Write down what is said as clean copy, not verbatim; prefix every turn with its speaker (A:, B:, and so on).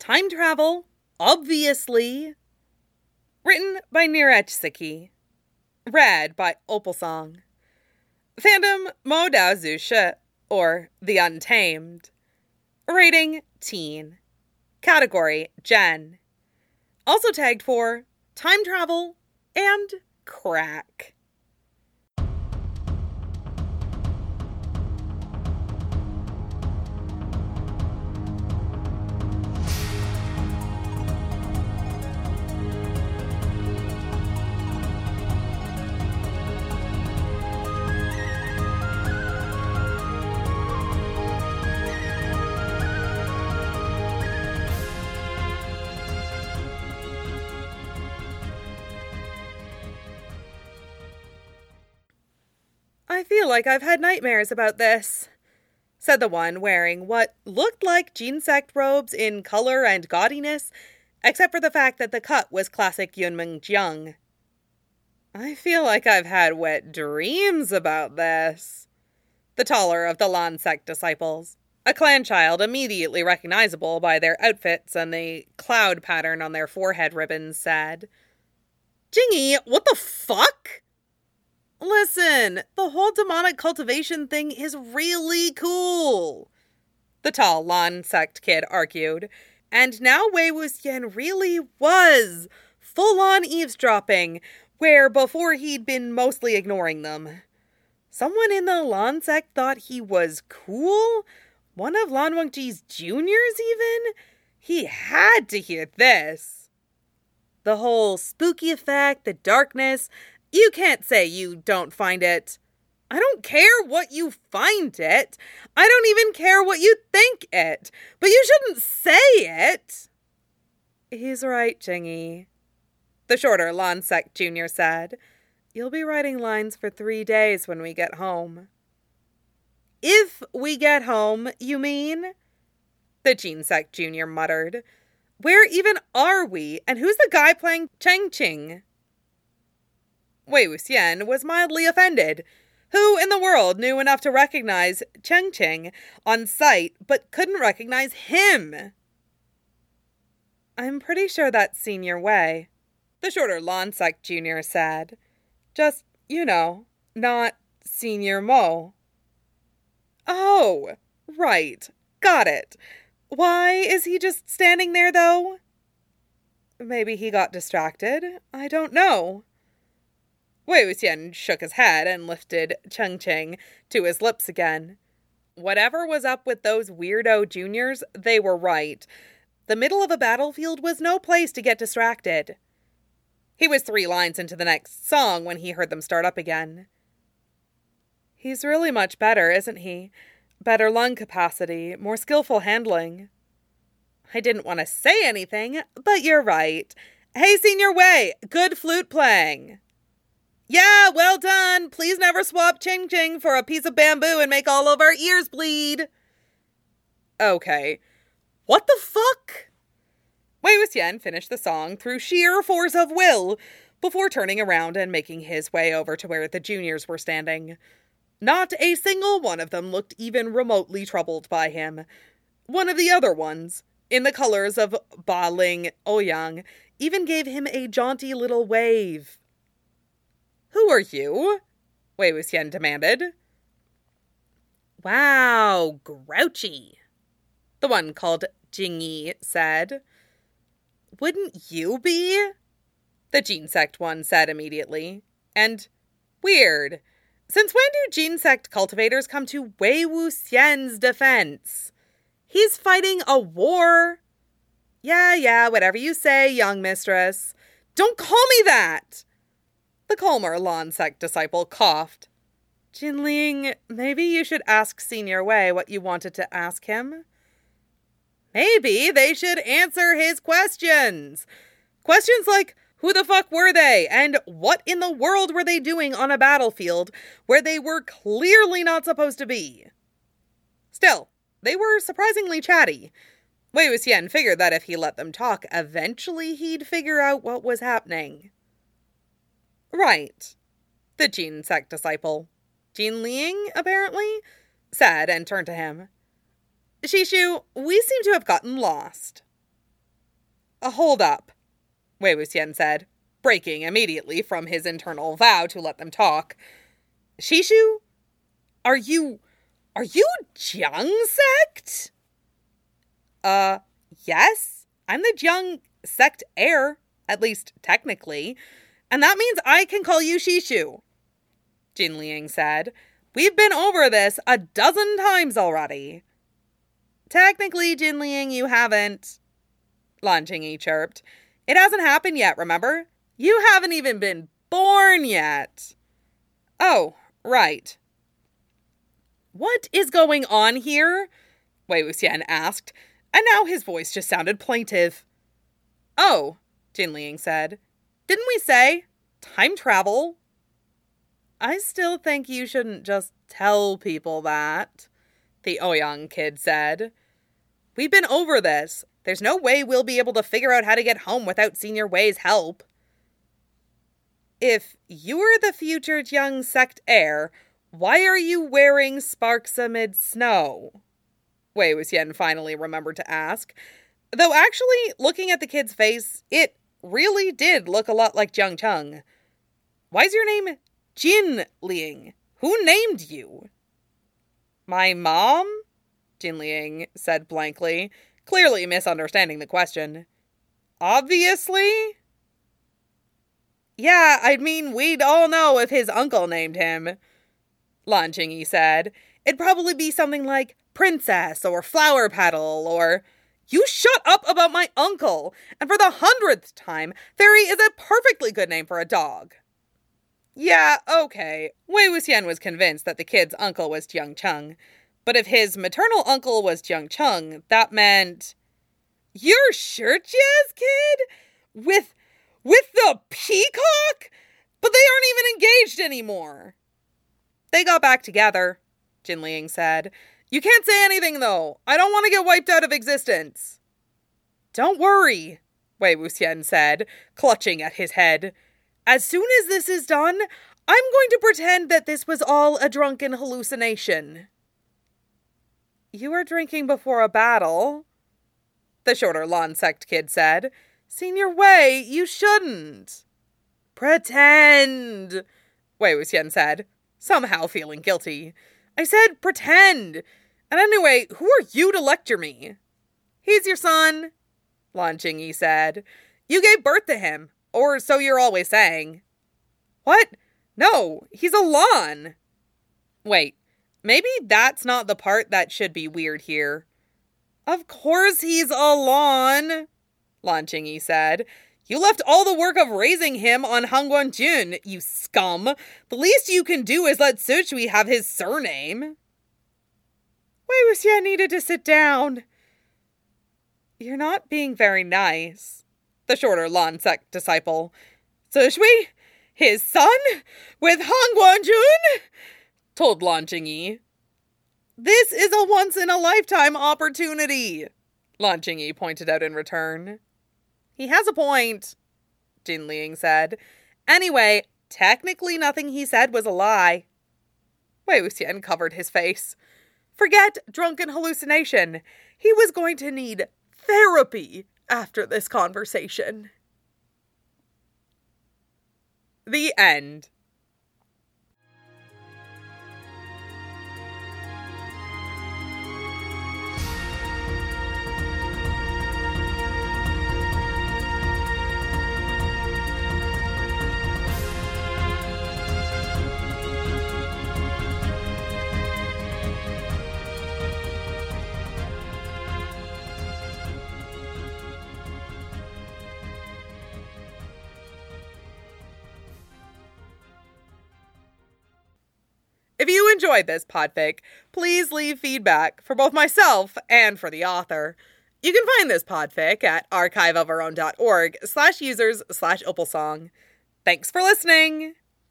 A: Time travel, obviously. Written by Nirechsiki. Read by Opalsong. Fandom Mo Dao Zusha, or The Untamed. Rating teen. Category Gen. Also tagged for time travel and crack. I feel like I've had nightmares about this, said the one wearing what looked like Jeansect robes in color and gaudiness, except for the fact that the cut was classic Yunmeng-jiang. I feel like I've had wet dreams about this, the taller of the Lan sect disciples, a clan child immediately recognizable by their outfits and the cloud pattern on their forehead ribbons, said. Jingy, what the fuck? Listen, the whole demonic cultivation thing is really cool, the tall Lan sect kid argued. And now Wei Wuxian really was full-on eavesdropping, where before he'd been mostly ignoring them. Someone in the Lan sect thought he was cool? One of Lan Wangji's juniors, even? He had to hear this. The whole spooky effect, the darkness, you can't say you don't find it. I don't care what you find it. I don't even care what you think it. But you shouldn't say it. He's right, Jingy, the shorter Lan sect junior said. You'll be writing lines for 3 days when we get home. If we get home, you mean? The Jeansect junior muttered. Where even are we? And who's the guy playing Cheng Qing? Wei Wuxian was mildly offended. Who in the world knew enough to recognize Cheng Qing on sight but couldn't recognize him? I'm pretty sure that's Senior Wei, the shorter Lan sect junior said. Just, not Senior Mo. Oh, right. Got it. Why is he just standing there, though? Maybe he got distracted. I don't know. Wei Wuxian shook his head and lifted Cheng Qing to his lips again. Whatever was up with those weirdo juniors, they were right. The middle of a battlefield was no place to get distracted. He was 3 lines into the next song when he heard them start up again. He's really much better, isn't he? Better lung capacity, more skillful handling. I didn't want to say anything, but you're right. Hey, Senior Wei, good flute playing. Yeah, well done. Please never swap Ching Ching for a piece of bamboo and make all of our ears bleed. Okay. What the fuck? Wei Wuxian finished the song through sheer force of will before turning around and making his way over to where the juniors were standing. Not a single one of them looked even remotely troubled by him. One of the other ones, in the colors of Ba Ling Ouyang, even gave him a jaunty little wave. Who are you? Wei Wuxian demanded. Wow, grouchy, the one called Jingy said. Wouldn't you be? The Jeansect one said immediately. And weird. Since when do Jeansect cultivators come to Wei Wuxian's defense? He's fighting a war. Yeah, whatever you say, young mistress. Don't call me that! The calmer Lan sect disciple coughed. Jinling, maybe you should ask Senior Wei what you wanted to ask him. Maybe they should answer his questions. Questions like, who the fuck were they? And what in the world were they doing on a battlefield where they were clearly not supposed to be? Still, they were surprisingly chatty. Wei Wuxian figured that if he let them talk, eventually he'd figure out what was happening. Right, the Jeansect disciple, Jinling, apparently, said and turned to him. Shishu, we seem to have gotten lost. Hold up, Wei Wuxian said, breaking immediately from his internal vow to let them talk. Shishu? Are you Jiang sect? Yes. I'm the Jiang sect heir, at least technically. And that means I can call you Shishu, Jin Liang said. We've been over this 12 times already. Technically, Jin Liang, you haven't, Lan Qingyi chirped. It hasn't happened yet, remember? You haven't even been born yet. Oh, right. What is going on here? Wei Wuxian asked, and now his voice just sounded plaintive. Oh, Jin Liang said. Didn't we say time travel? I still think you shouldn't just tell people that, the Ouyang kid said. We've been over this. There's no way we'll be able to figure out how to get home without Senior Wei's help. If you're the future Jiang sect heir, why are you wearing sparks amid snow? Wei Wuxian finally remembered to ask. Though actually, looking at the kid's face, it really did look a lot like Jiang Cheng. Why's your name Jin Liang? Who named you? My mom? Jin Liang said blankly, clearly misunderstanding the question. Obviously? Yeah, I mean, we'd all know if his uncle named him, Lan Qingyi said. It'd probably be something like Princess or Flower Petal or... You shut up about my uncle! And for the 100th time, Fairy is a perfectly good name for a dog. Yeah, okay. Wei Wuxian was convinced that the kid's uncle was Jiang Cheng. But if his maternal uncle was Jiang Cheng, that meant... You're sure, Jazz Kid? With the peacock? But they aren't even engaged anymore. They got back together, Jin Liang said. You can't say anything, though. I don't want to get wiped out of existence. Don't worry, Wei Wuxian said, clutching at his head. As soon as this is done, I'm going to pretend that this was all a drunken hallucination. You were drinking before a battle, the shorter Lan sect kid said. Senior Wei, you shouldn't. Pretend, Wei Wuxian said, somehow feeling guilty. I said pretend. And anyway, who are you to lecture me? He's your son, Lan Qingyi said. You gave birth to him, or so you're always saying. What? No, he's a Lan. Wait, maybe that's not the part that should be weird here. Of course he's a Lan, Lan Qingyi said. You left all the work of raising him on Han Guangjun, you scum. The least you can do is let Sichui have his surname. Wei Wuxian needed to sit down. You're not being very nice, the shorter Lan sect disciple. Sichui, his son, with Han Guangjun? Told Lan Qingyi. This is a once-in-a-lifetime opportunity, Lan Qingyi pointed out in return. He has a point, Jin Liang said. Anyway, technically nothing he said was a lie. Wei Wuxian covered his face. Forget drunken hallucination. He was going to need therapy after this conversation. The end. If you enjoyed this podfic, please leave feedback for both myself and for the author. You can find this podfic at archiveofourown.org/users/opalsong. Thanks for listening!